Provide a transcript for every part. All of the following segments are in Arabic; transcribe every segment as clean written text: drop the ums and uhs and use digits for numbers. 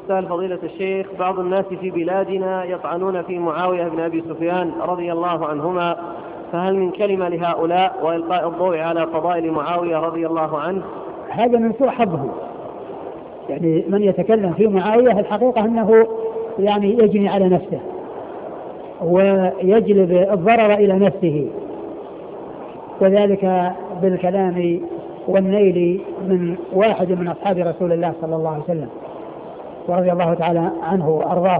السائل فضيلة الشيخ، بعض الناس في بلادنا يطعنون في معاوية بن أبي سفيان رضي الله عنهما، فهل من كلمة لهؤلاء وإلقاء الضوء على فضائل معاوية رضي الله عنه؟ هذا من سوء حظه، يعني من يتكلم في معاوية الحقيقة أنه يعني يجني على نفسه ويجلب الضرر إلى نفسه، وذلك بالكلام والنيل من واحد من أصحاب رسول الله صلى الله عليه وسلم ورضي الله تعالى عنه وأرضاه،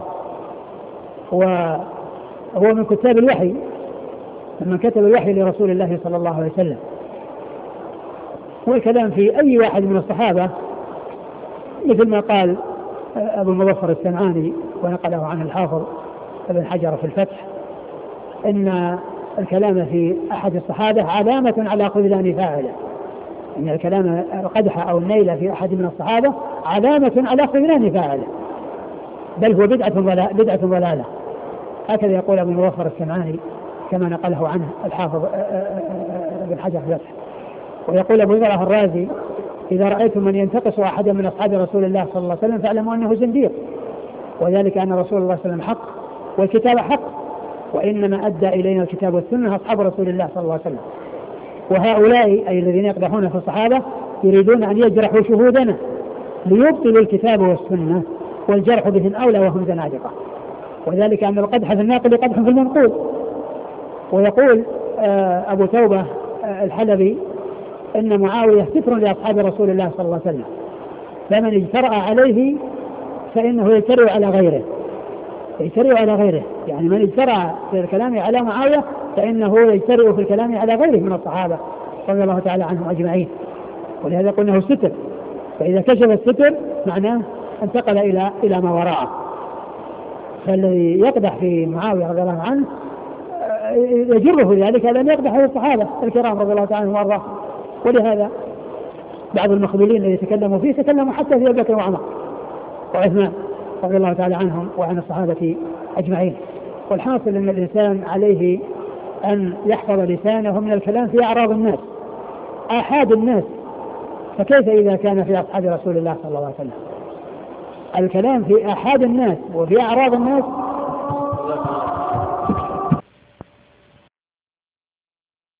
وهو من كتاب الوحي، من كتب الوحي لرسول الله صلى الله عليه وسلم. والكلام في أي واحد من الصحابة مثل ما قال أبو المظفر السمعاني ونقله عنه الحافظ ابن حجر في الفتح، إن الكلام في أحد الصحابة علامة على خذلان فاعله، إن الكلام القدح أو النيل في أحد من الصحابة علامة على خذلان فاعله، بل هو بدعة ضلالة. هكذا يقول أبو المظفر السمعاني كما نقله عنه الحافظ ابن حجر في الفتح. ويقول أبو ذر الرازي: إذا رأيتم من ينتقص أحدا من أصحاب رسول الله صلى الله عليه وسلم فاعلموا أنه زنديق، وذلك أن رسول الله صلى الله عليه وسلم حق والكتاب حق، وإنما أدى إلينا الكتاب والسنة أصحاب رسول الله صلى الله عليه وسلم. وهؤلاء أي الذين يقدحون في الصحابة يريدون أن يجرحوا شهودنا ليبطلوا الكتاب والسنة، والجرح بهم أولى وهم زنادقة، وذلك أن القدح في الناقل قدح في المنقول. ويقول أبو توبة الحلبي إن معاوية ستر لأصحاب رسول الله صلى الله عليه وسلم، فمن اجترأ عليه فإنه يجترئ على غيره، يعني من اجترأ في الكلام على معاوية فإنه يجترئ في الكلام على غيره من الصحابة رضي الله تعالى عنهم أجمعين. ولهذا قلنا ستر، فإذا كشف الستر معناه انتقل إلى ما وراءه. فالذي يقدح في معاوية رضي الله عنه يجره ذلك لأن يقدح في الصحابة الكرام رضي الله تعالى عنهم وارضاهم. ولهذا بعض المخذولين الذين يتكلموا فيه تكلموا حتى في أبي بكر وعمر وعثمان رضي الله تعالى عنهم وعن الصحابة أجمعين. والحاصل أن الإنسان عليه أن يحفظ لسانه من الكلام في أعراض الناس، آحاد الناس، فكيف إذا كان في أصحاب رسول الله صلى الله عليه وسلم؟ الكلام في آحاد الناس وفي أعراض الناس